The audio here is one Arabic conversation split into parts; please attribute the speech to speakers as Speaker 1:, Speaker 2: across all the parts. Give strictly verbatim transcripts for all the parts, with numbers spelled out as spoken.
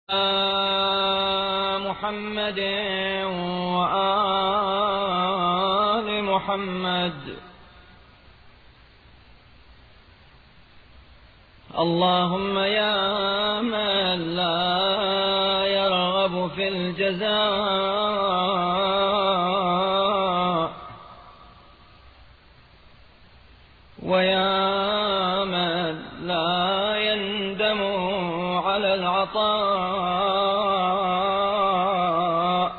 Speaker 1: محمد وآل محمد. اللهم يا من لا يرغب في الجزاء، ويا من لا يندم على العطاء،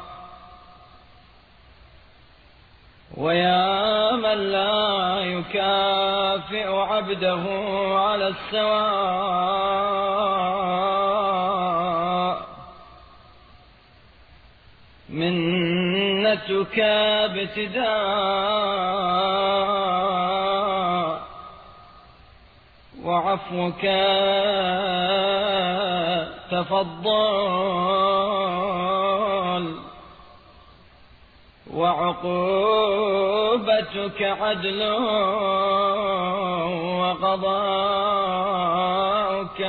Speaker 1: ويا من لا يكافئ عبده على السواء، منتك ابتداء وعفوك تفضل، وعقوبتك عدل وقضاؤك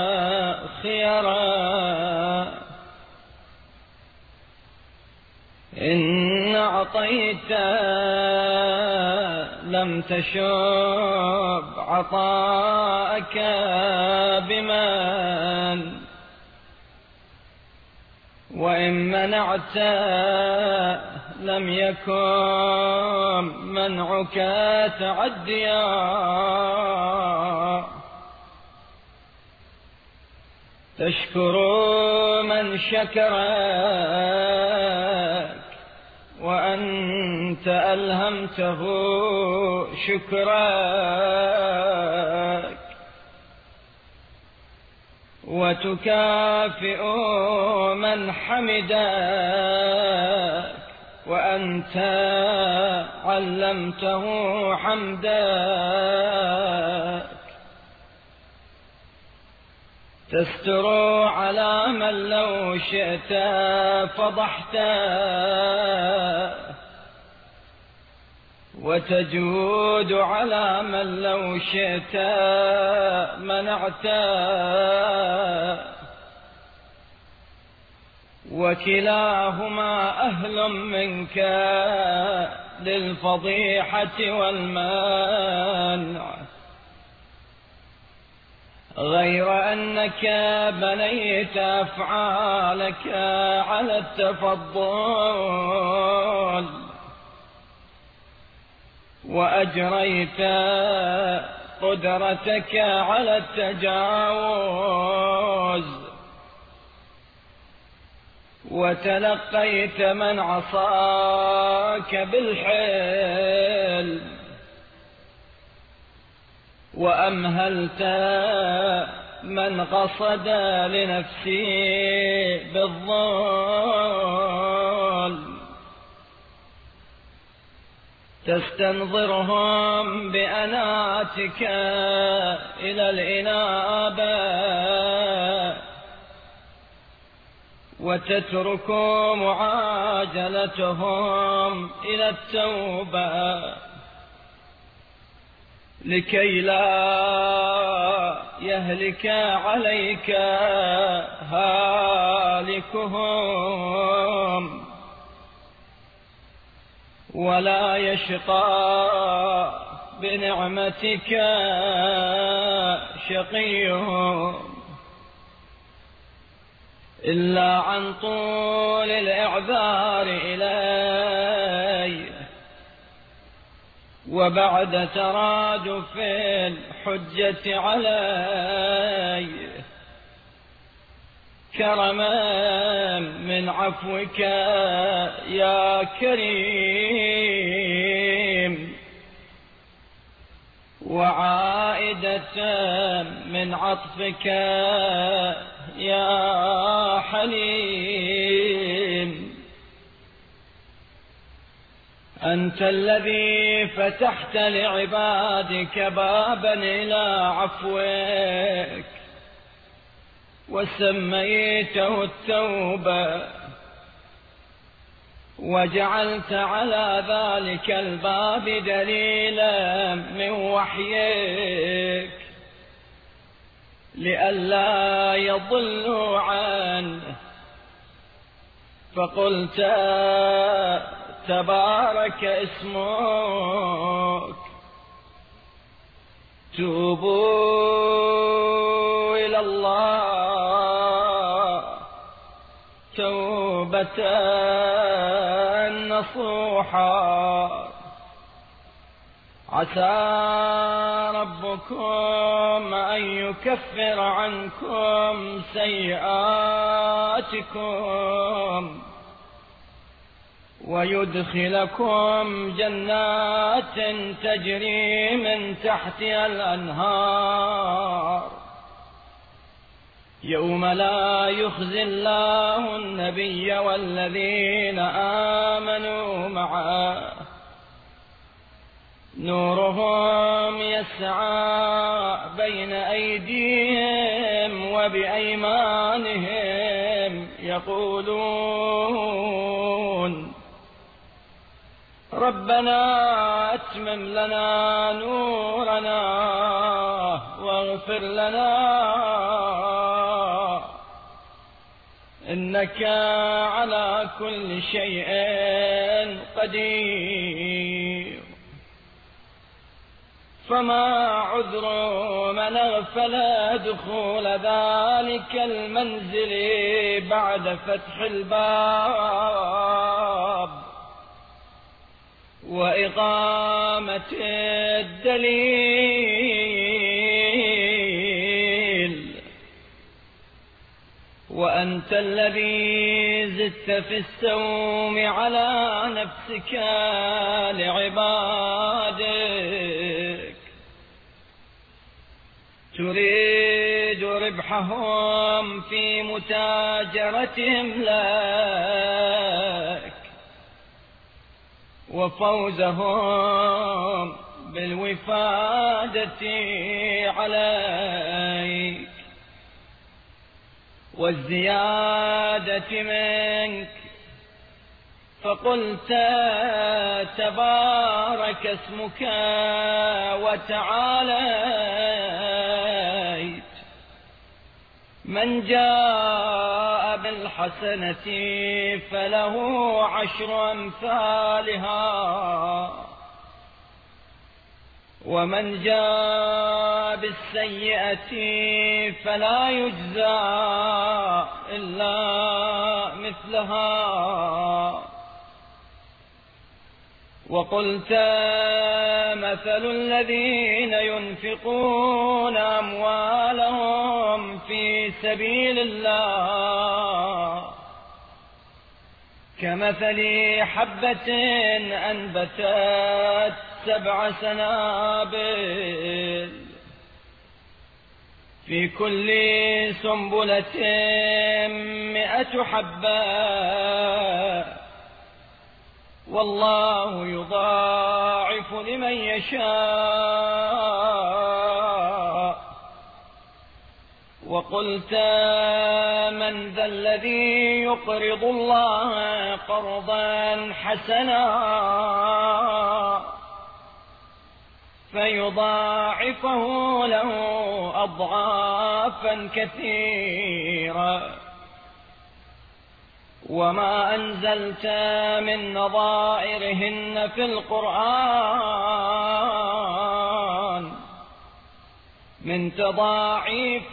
Speaker 1: خيرا. إن أعطيت لم تشب عطاءك بمن، وإن منعت لم يكن منعك تعديا. تشكر من شكرك وأنت ألهمته شكرك، وتكافئ من حمدك وأنت علمته حمدك. تستر على من لو شئت فضحته، وتجود على من لو شئت منعته، وكلاهما أهل منك للفضيحة والمنع، غير أنك بنيت أفعالك على التفضل، وأجريت قدرتك على التجاوز، وتلقيت من عصاك بالحلم، وأمهلت من قصد لنفسه بالظلم. تستنظرهم بأناتك إلى الإنابة، وتترك معاجلتهم إلى التوبة، لكي لا يهلك عليك هالكهم، ولا يشقى بنعمتك شقيهم، إلا عن طول الإعذار إليه، وبعد ترادف الحجة عليه، كرما من عفوك يا كريم، وعائدة من عطفك يا حليم. أنت الذي فتحت لعبادك بابا إلى عفوك، وسميته التوبة، وجعلت على ذلك الباب دليلا من وحيك، لئلا يضلوا عن فقلت تبارك اسمك توبوا إلى الله توبة نصوحا عسى ربكم أن يكفر عنكم سيئاتكم ويدخلكم جنات تجري من تحتها الأنهار يوم لا يخزي الله النبي والذين آمنوا معه نورهم يسعى بين أيديهم وبأيمانهم يقولون ربنا أتمم لنا نورنا واغفر لنا إنك على كل شيء قدير. فما عذر من أغفل دخول ذلك المنزل بعد فتح الباب وإقامة الدليل وأنت الذي زدت في السوم على نفسك لعبادك تريد ربحهم في متاجرتهم لك وفوزهم بالوفادة عليك والزيادة منك فقلت تبارك اسمك وتعاليت من جاء بالحسنة فله عشر أمثالها ومن جاء بالسيئة فلا يجزى إلا مثلها وقلت مثل الذين ينفقون أموالهم في سبيل الله كمثل حبة أنبتت سبع سنابل في كل سنبلة مئة حبة والله يضاعف لمن يشاء وقلت من ذا الذي يقرض الله قرضا حسنا فيضاعفه له أضعافا كثيرة وما أنزلت من نظائرهن في القرآن من تضاعيف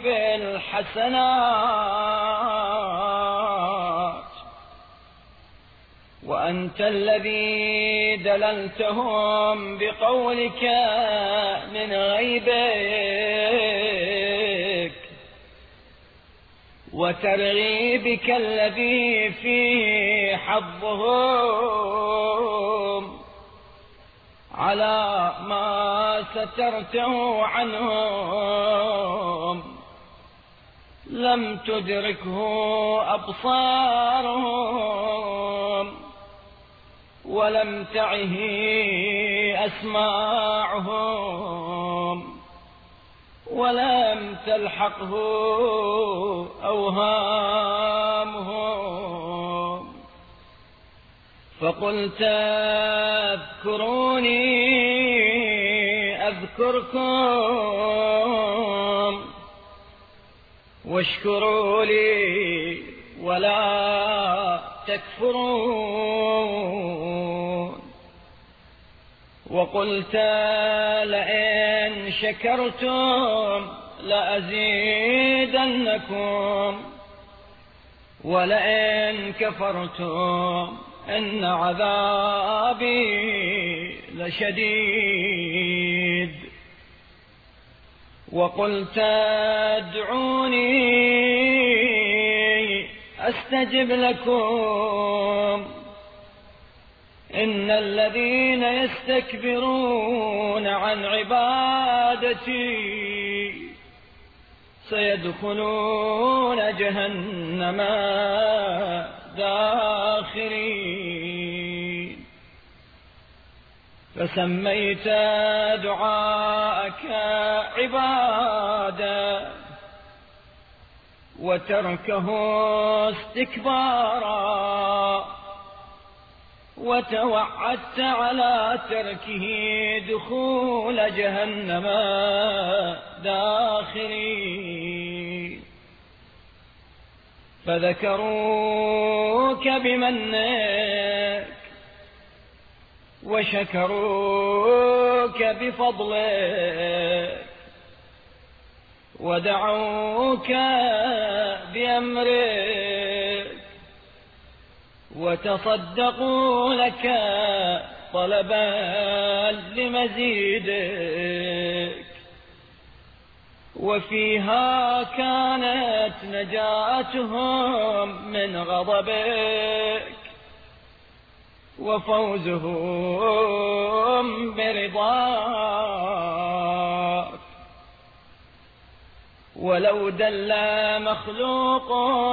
Speaker 1: الحسنات وأنت الذي دللتهم بقولك من غيبك وترغيبك الذي فيه حظهم على ما سترته عنهم لم تدركه أبصارهم ولم تعه أسماعهم ولم تلحقه أوهامهم فقلت اذكروني أذكركم واشكروا لي ولا تكفرون وقلت لئن شكرتم لأزيدنكم ولئن كفرتم إن عذابي لشديد وقلت ادعوني أستجب لكم إن الذين يستكبرون عن عبادتي سيدخلون جهنم داخرين فسميت دعاءك عبادة وتركه استكبارا وتوعدت على تركه دخول جهنم داخرين فذكروك بمنك وشكروك بفضلك ودعوك بأمرك وتصدقوا لك طلبا لمزيدك وفيها كانت نجاتهم من غضبك وفوزهم برضاك ولو دل مخلوق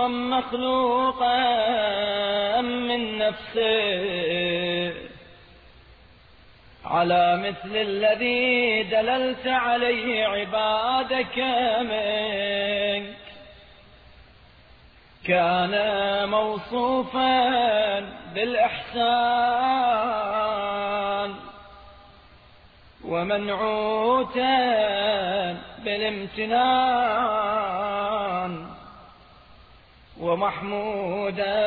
Speaker 1: مخلوقا من نفسه على مثل الذي دللت عليه عبادك منك كان موصوفا بالإحسان ومنعوتا بالامتنان ومحمودا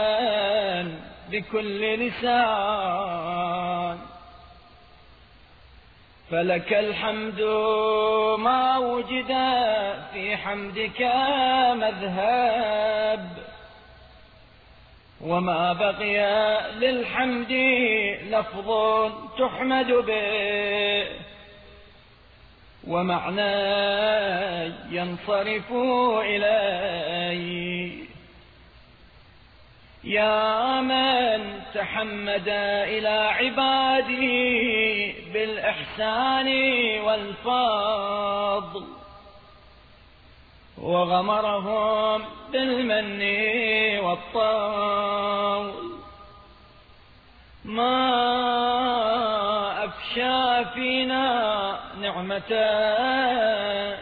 Speaker 1: بكل لسان فلك الحمد ما وجد في حمدك مذهب وما بقي للحمد لفظ تحمد به ومعنى ينصرف إليه يا من تحمد إلى عباده بالإحسان والفضل وغمرهم بالمن والطول ما أفشى فينا نعمتك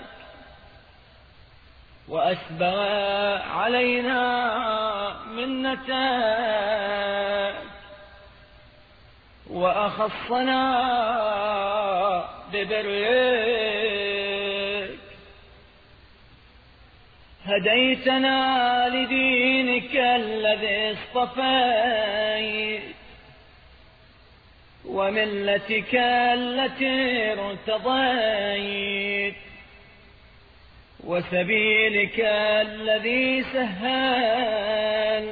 Speaker 1: وأسبغ علينا منتك وأخصنا ببرك هديتنا لدينك الذي اصطفيت وملتك التي ارتضيت وسبيلك الذي سهل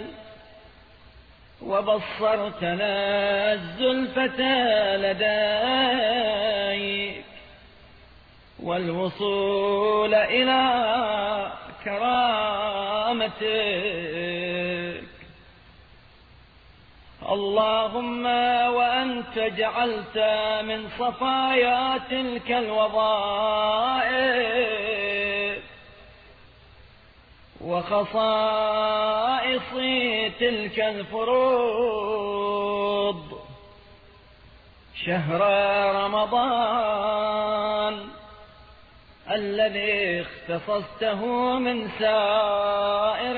Speaker 1: وبصرتنا الزلفة لديك والوصول إلى كرامتك اللهم وأنت جعلت من صفايا تلك الوظائف وخصائص تلك الفروض شهر رمضان الذي اختصصته من سائر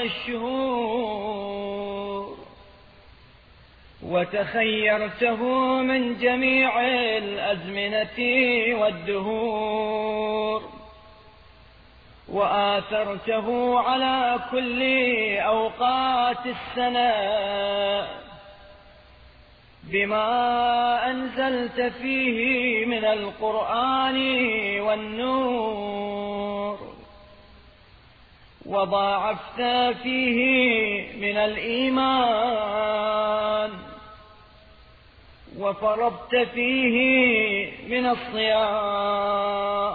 Speaker 1: الشهور وتخيرته من جميع الأزمنة والدهور وآثرته على كل أوقات السنة بما أنزلت فيه من القرآن والنور، وضاعفت فيه من الإيمان، وفرضت فيه من الصيام،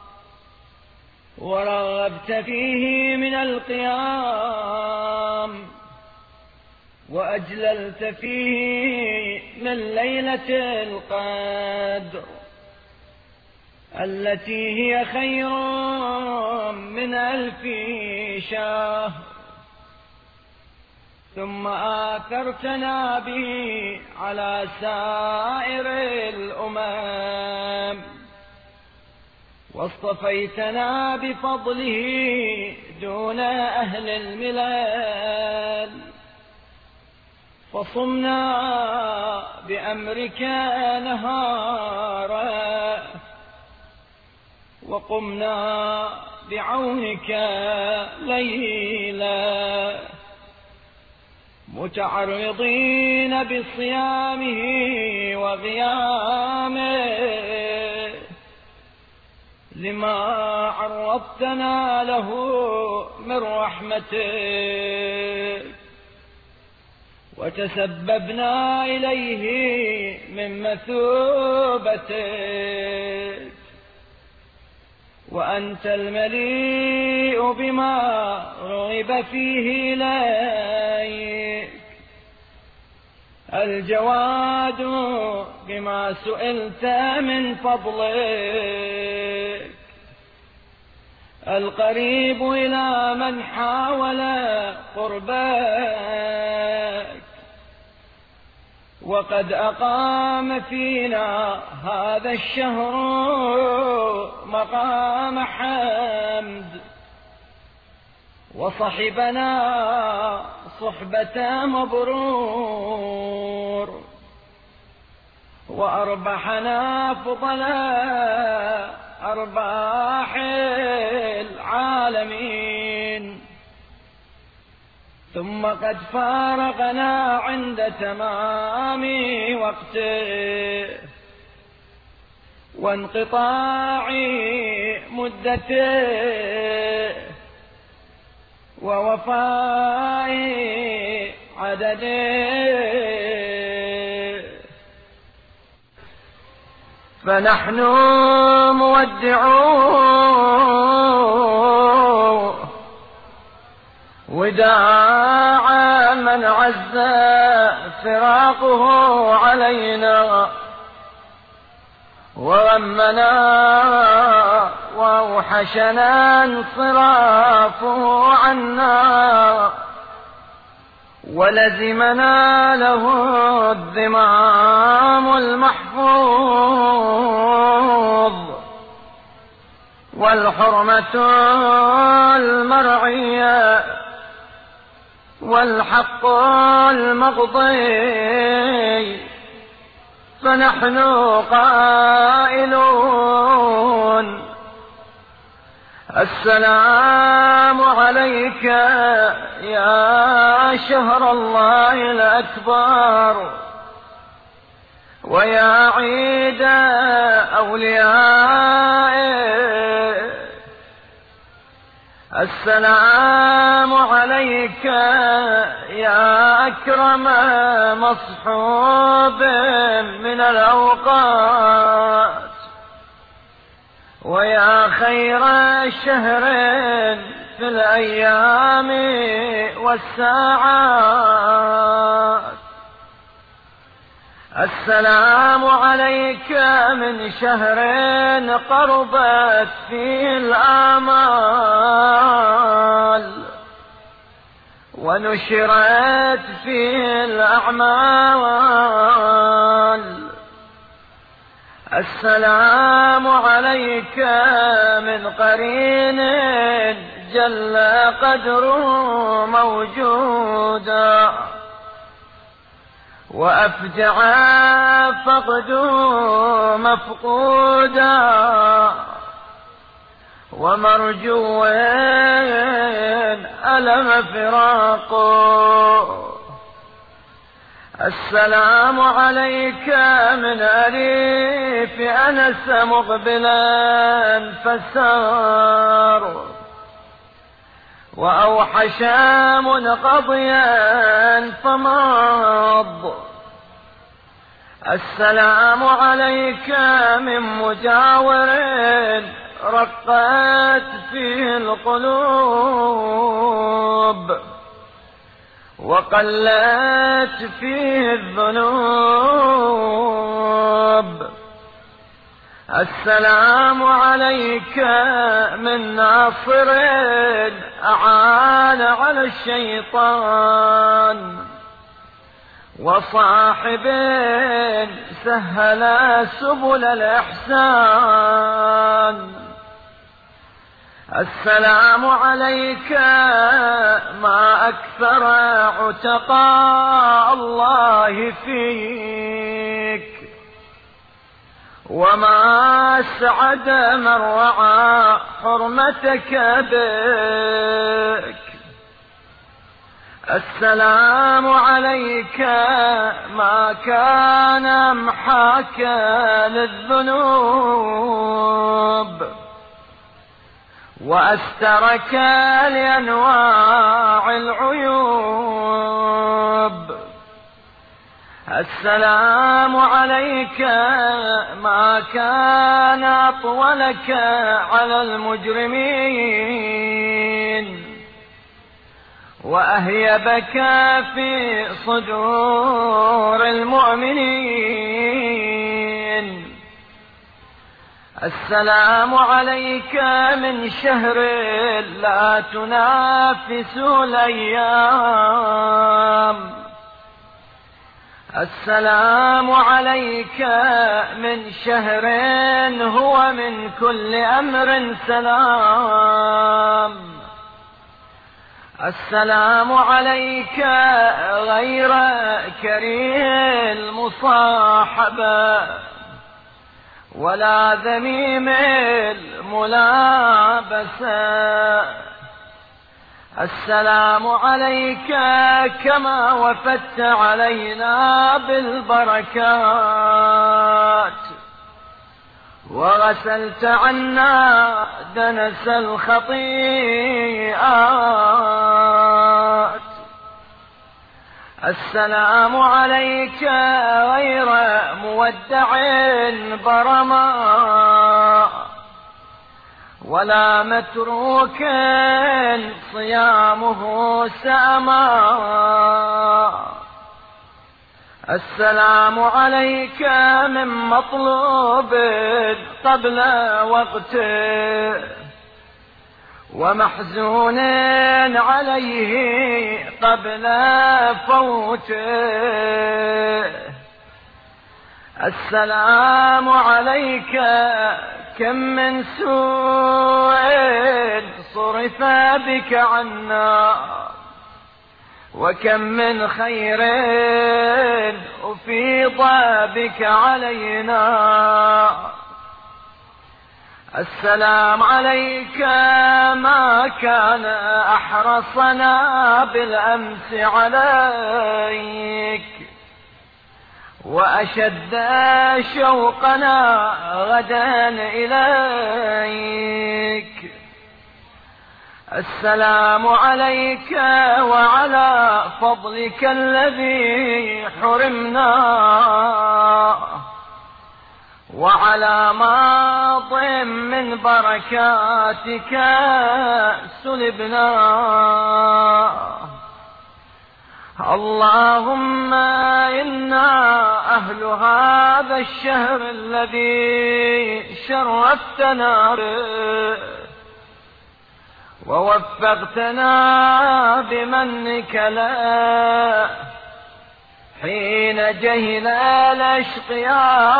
Speaker 1: ورغبت فيه من القيام، وأجللت فيه من ليلة القدر التي هي خير من ألف شهر. ثم آثرتنا به على سائر الأمم، واصطفيتنا بفضله دون أهل الملل، فصمنا بأمرك نهارا، وقمنا بعونك ليلا، متعرضين بصيامه وقيامه لما عرضتنا له من رحمتك، وتسببنا إليه من مثوبتك، وأنت المليء بما رغب فيه إليك، الجواد بما سئلت من فضلك، القريب إلى من حاول قربك، وقد أقام فينا هذا الشهر مقام حمد، وصحبنا صحبة مبرور، وأربحنا فضلا أرباح العالمين، ثم قد فارقنا عند تمام وقته وانقطاع مدته ووفاء عدده، فنحن مودعون وداعا من عز فراقه علينا، وغمنا وأوحشنا انصرافه عنا، ولزمنا له الذمام المحفوظ والحرمة المرعية والحق المقضي، فنحن قائلون: السلام عليك يا شهر الله الأكبر، ويا عيد أوليائه، السلام عليك يا أكرم مصحوب من الأوقات، ويا خير شهر في الأيام والساعات. السلام عليك من شهر قربت فيه الآمال ونشرت فيه الأعمال. السلام عليك من قرين جل قدره موجودا وأفجع فقده مفقودا، ومرجو ألم فراقه. السلام عليك من أريف أنس مقبلا فسار، وأوحش منقضيا فمض. السلام عليك من مجاور رقت فيه القلوب، وقلت فيه الذنوب. السلام عليك من ناصر أعان على الشيطان، وصاحب سهل سبل الإحسان. السلام عليك ما أكثر عتقاء الله فيك، وما أسعد من رعى حرمتك بك. السلام عليك ما كان أمحاك للذنوب، وأسترك لأنواع العيوب. السلام عليك ما كان أطولك على المجرمين، وأهيبك في صدور المؤمنين. السلام عليك من شهر لا تنافس الأيام. السلام عليك من شهر هو من كل أمر سلام. السلام عليك غير كريه المصاحبة، ولا ذميم الملابسة. السلام عليك كما وفدت علينا بالبركات، وغسلت عنا دنس الخطيئات. السلام عليك غير مودع برما، ولا متروك صيامه ساما. السلام عليك من مطلوب قبل وقته، ومحزون عليه قبل فوته. السلام عليك كم من سوء صرف بك عنا، وكم من خير أفيض بك علينا. السلام عليك ما كان أحرصنا بالأمس عليك، وأشد شوقنا غدا إليك. السلام عليك وعلى فضلك الذي حرمنا، وعلى ماض من بركاتك سلبنا. اللهم إنا أهل هذا الشهر الذي شرفتنا به، ووفقتنا بمنك له حين جهل الأشقياء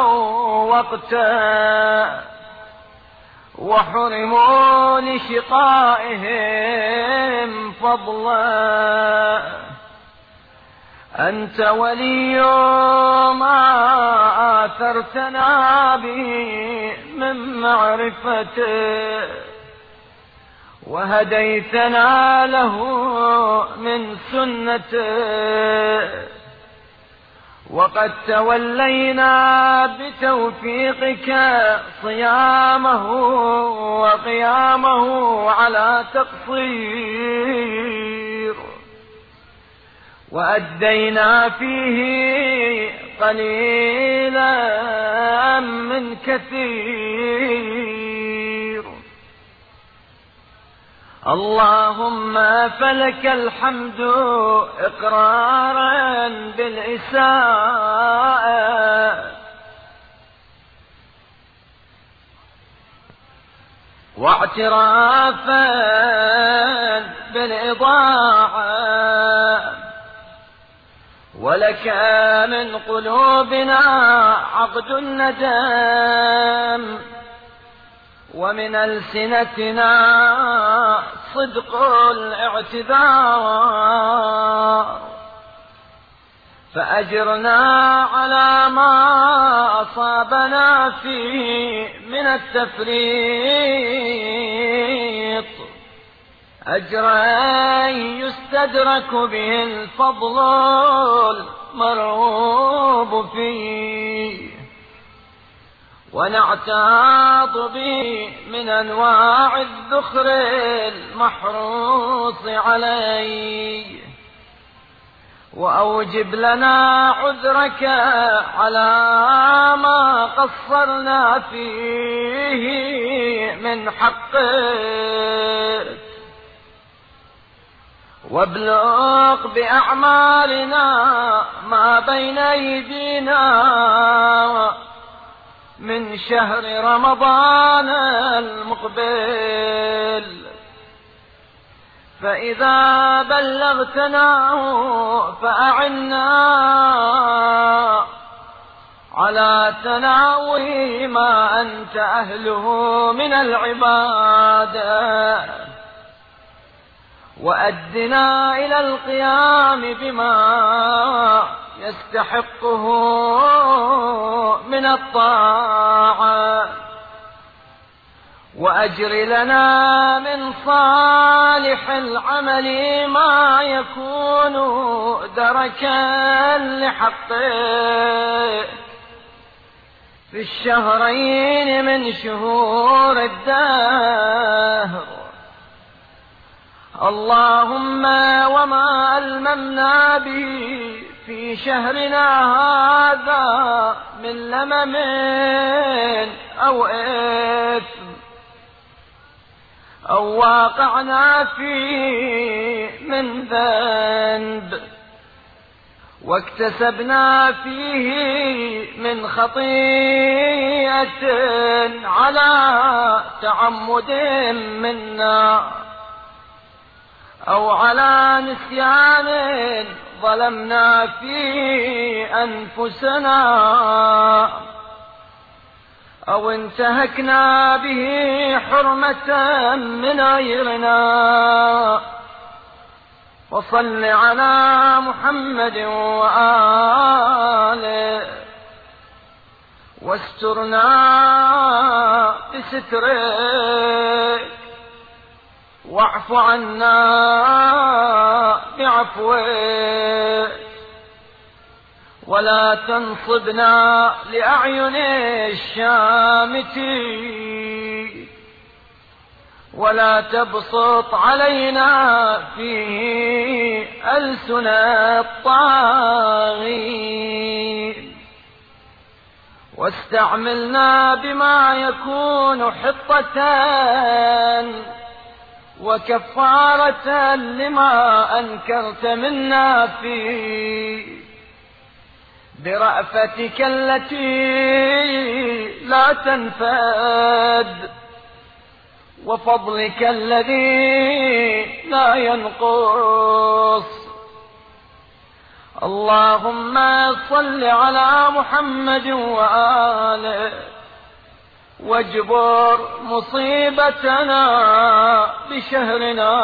Speaker 1: وقتا، وحرموا لشقائهم فضلا. أنت ولي ما آثرتنا به من معرفته، وهديتنا له من سنته، وقد تولينا بتوفيقك صيامه وقيامه على تقصير، وأدينا فيه قليلا من كثير. اللهم فلك الحمد إقرارا بالإساءة، واعترافا بالإضاعة، ولك من قلوبنا عقد الندم، ومن ألسنتنا صدق الاعتذار، فأجرنا على ما أصابنا فيه من التفريط أجرا يستدرك به الفضل المرغوب فيه، ونعتاض به من أنواع الذخر المحروص عليه. وأوجب لنا عذرك على ما قصرنا فيه من حقك، وابلغ بأعمالنا ما بين أيدينا من شهر رمضان المقبل، فإذا بلغتناه فأعنا على تناول ما أنت أهله من العبادة، وأدنا إلى القيام بما يستحقه من الطاعة، وأجر لنا من صالح العمل ما يكون دركا لحقه في الشهرين من شهور الدهر. اللهم وما ألممنا به في شهرنا هذا من لمم أو إثم، أو واقعنا فيه من ذنب، واكتسبنا فيه من خطيئة على تعمد منا، أو على نسيان ظلمنا فيه أنفسنا، أو انتهكنا به حرمة من غيرنا. وصل على محمد وآله، واسترنا بسترك، واعف عنا بعفوك، ولا تنصبنا لأعين الشامتين، ولا تبسط علينا فيه ألسن الطاغين، واستعملنا بما يكون حطة وكفارة لما أنكرت منا فيه، برأفتك التي لا تنفد، وفضلك الذي لا ينقص. اللهم صل على محمد وآله، واجبر مصيبتنا بشهرنا،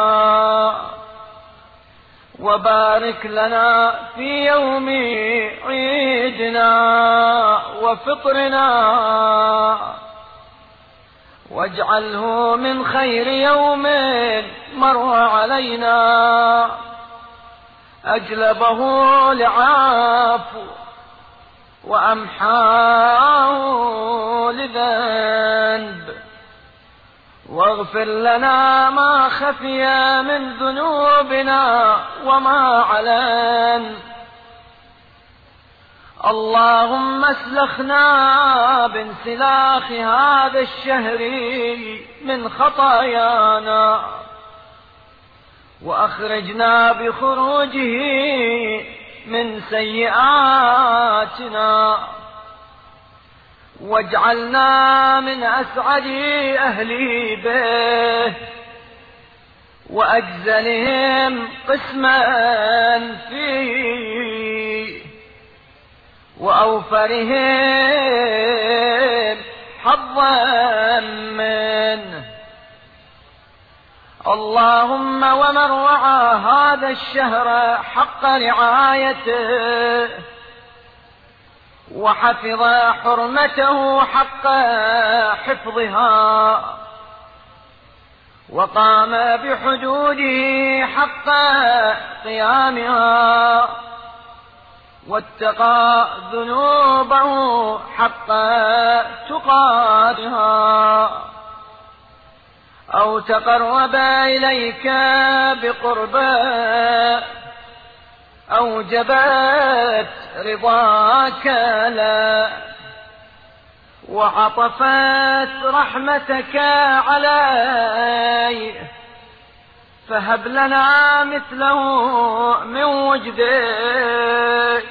Speaker 1: وبارك لنا في يوم عيدنا وفطرنا، واجعله من خير يوم مر علينا أجلبه لعافو وأمحاه لذنب، واغفر لنا ما خفي من ذنوبنا وما علن. اللهم اسلخنا بانسلاخ هذا الشهر من خطايانا، وأخرجنا بخروجه من سيئاتنا، واجعلنا من أسعد أهل به وأجزلهم قسما فيه وأوفرهم حظا منه. اللهم ومن رعى هذا الشهر حق رعايته وحفظ حرمته حق حفظها وقام بحدوده حق قيامها واتقى ذنوبه حق تقادها، أو تقرب إليك بقربه أوجبت رضاك له وعطفت رحمتك عليه، فهب لنا مثله من وجدك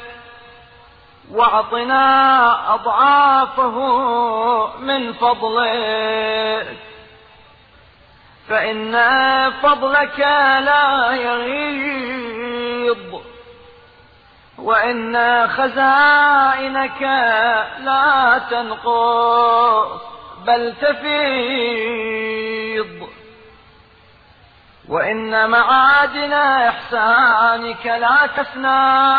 Speaker 1: واعطنا أضعافه من فضلك، فإن فضلك لا يغيض وإن خزائنك لا تنقص بل تفيض، وإن معادن إحسانك لا تفنى،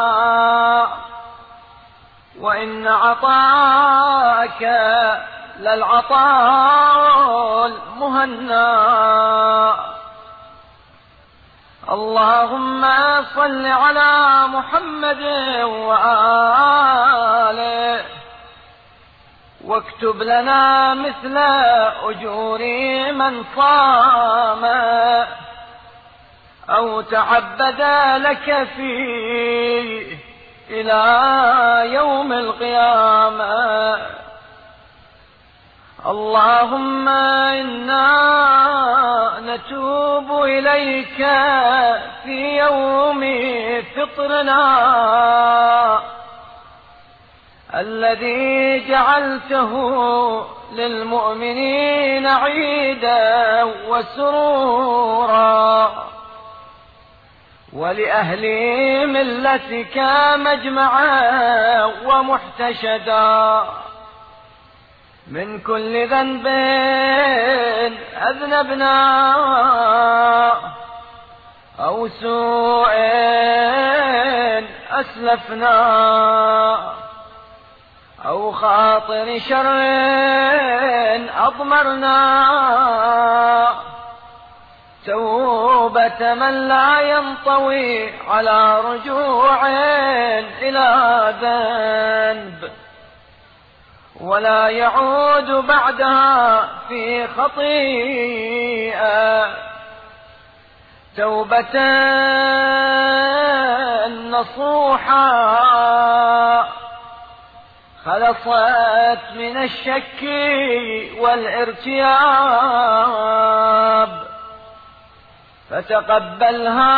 Speaker 1: وإن عطاك للعطاء المهنى. اللهم صل على محمد وآله واكتب لنا مثل أجور من صام أو تعبد لك فيه إلى يوم القيامة. اللهم إنا نتوب إليك في يوم فطرنا الذي جعلته للمؤمنين عيدا وسرورا، ولأهل ملتك مجمعا ومحتشدا، من كل ذنب أذنبنا أو سوء أسلفنا أو خاطر شر أضمرنا، توبة من لا ينطوي على رجوع إلى ذنب ولا يعود بعدها في خطيئة، توبة نصوحا خلصت من الشك والارتياب، فتقبلها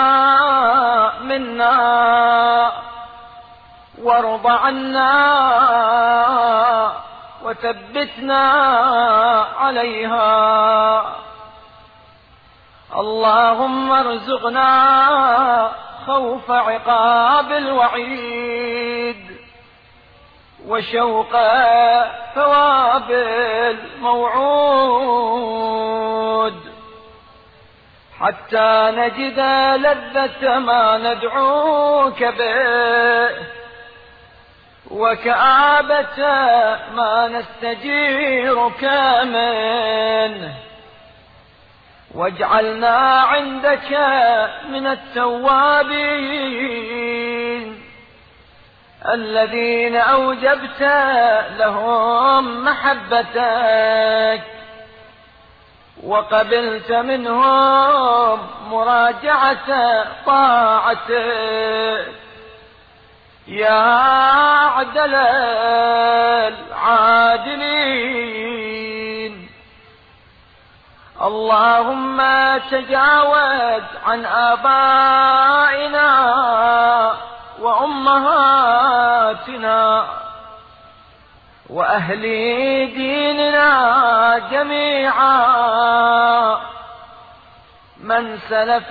Speaker 1: منا وارض عنا وثبتنا عليها. اللهم ارزقنا خوف عقاب الوعيد وشوق ثواب الموعود، حتى نجد لذة ما ندعوك به وكآبة ما نستجيرك منه، واجعلنا عندك من التوابين الذين أوجبت لهم محبتك، وقبلت منهم مراجعة طاعتك يا عدل العادلين. اللهم تجاوز عن آبائنا وأمهاتنا وأهل ديننا جميعا، من سلف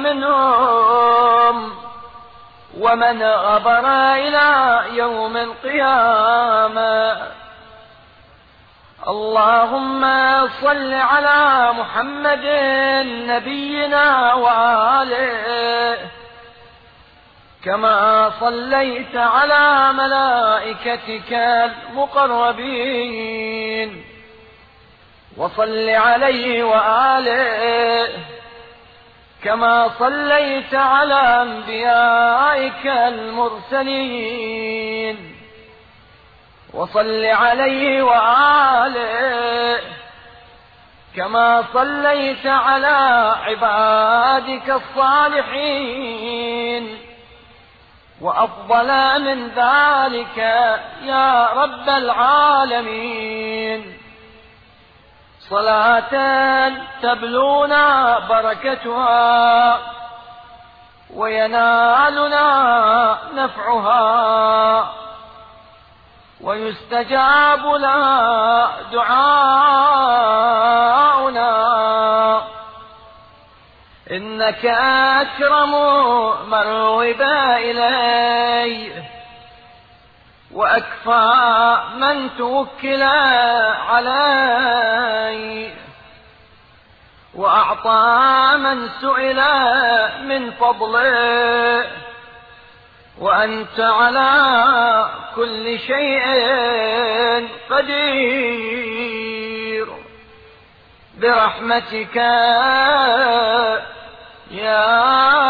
Speaker 1: منهم ومن غبر إلى يوم القيامة. اللهم صل على محمد نبينا وآله كما صليت على ملائكتك المقربين، وصل عليه وآله كما صليت على أنبيائك المرسلين، وصل عليه وآله كما صليت على عبادك الصالحين، وأفضل من ذلك يا رب العالمين، صلاة تبلونا بركتها وينالنا نفعها ويستجاب لها دعاؤنا، إنك أكرم من روب إليه، وأكفى من توكل عليه، وأعطى من سئل من فضله، وأنت على كل شيء قدير، برحمتك يا